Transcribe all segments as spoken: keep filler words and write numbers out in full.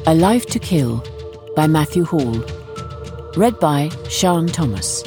A Life to Kill by Matthew Hall. Read by Sian Thomas.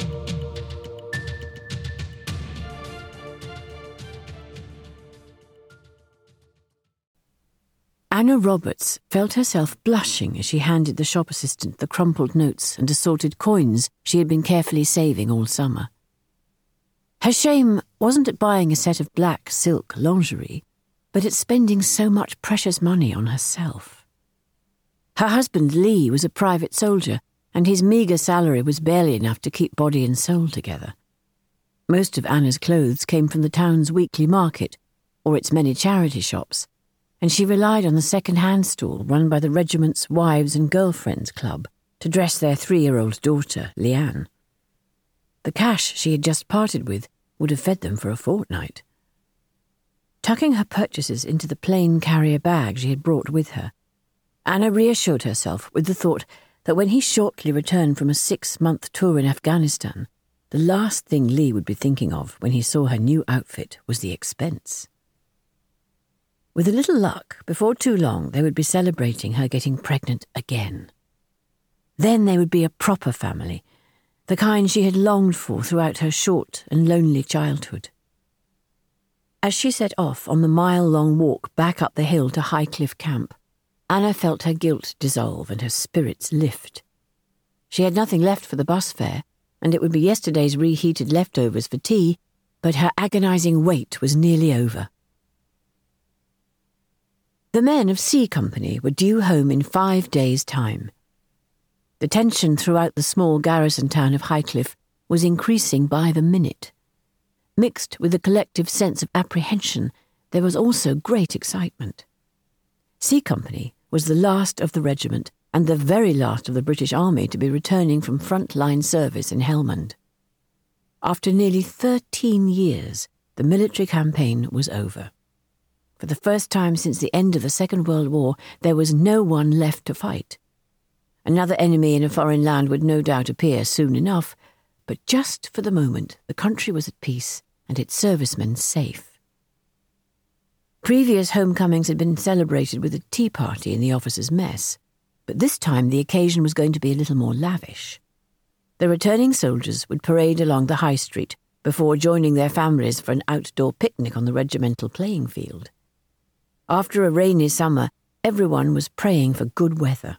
Anna Roberts felt herself blushing as she handed the shop assistant the crumpled notes and assorted coins she had been carefully saving all summer. Her shame wasn't at buying a set of black silk lingerie, but at spending so much precious money on herself. Her husband Lee was a private soldier, and his meagre salary was barely enough to keep body and soul together. Most of Anna's clothes came from the town's weekly market, or its many charity shops, and she relied on the second-hand stall run by the regiment's Wives and Girlfriends Club to dress their three-year-old daughter, Leanne. The cash she had just parted with would have fed them for a fortnight. Tucking her purchases into the plain carrier bag she had brought with her, Anna reassured herself with the thought that when he shortly returned from a six-month tour in Afghanistan, the last thing Lee would be thinking of when he saw her new outfit was the expense. With a little luck, before too long they would be celebrating her getting pregnant again. Then they would be a proper family, the kind she had longed for throughout her short and lonely childhood. As she set off on the mile-long walk back up the hill to Highcliffe Camp, Anna felt her guilt dissolve and her spirits lift. She had nothing left for the bus fare, and it would be yesterday's reheated leftovers for tea, but her agonising wait was nearly over. The men of C Company were due home in five days' time. The tension throughout the small garrison town of Highcliffe was increasing by the minute. Mixed with a collective sense of apprehension, there was also great excitement. C Company was the last of the regiment and the very last of the British Army to be returning from front-line service in Helmand. After nearly thirteen years, the military campaign was over. For the first time since the end of the Second World War, there was no one left to fight. Another enemy in a foreign land would no doubt appear soon enough, but just for the moment the country was at peace and its servicemen safe. Previous homecomings had been celebrated with a tea party in the officers' mess, but this time the occasion was going to be a little more lavish. The returning soldiers would parade along the high street before joining their families for an outdoor picnic on the regimental playing field. After a rainy summer, everyone was praying for good weather.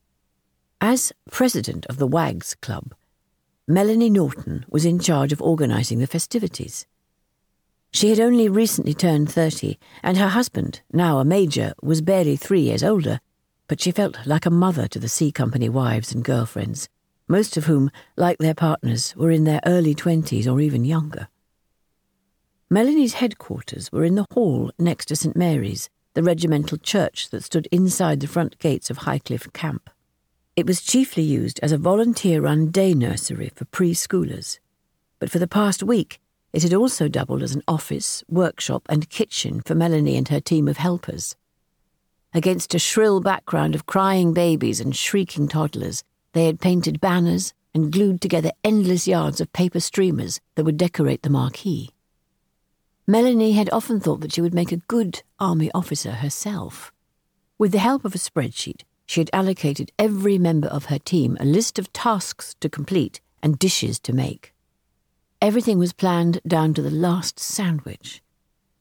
As president of the Wags Club, Melanie Norton was in charge of organising the festivities. She had only recently turned thirty, and her husband, now a major, was barely three years older, but she felt like a mother to the C Company wives and girlfriends, most of whom, like their partners, were in their early twenties or even younger. Melanie's headquarters were in the hall next to St Mary's, the regimental church that stood inside the front gates of Highcliffe Camp. It was chiefly used as a volunteer-run day nursery for preschoolers, but for the past week it had also doubled as an office, workshop and kitchen for Melanie and her team of helpers. Against a shrill background of crying babies and shrieking toddlers, they had painted banners and glued together endless yards of paper streamers that would decorate the marquee. Melanie had often thought that she would make a good army officer herself. With the help of a spreadsheet, she had allocated every member of her team a list of tasks to complete and dishes to make. Everything was planned down to the last sandwich.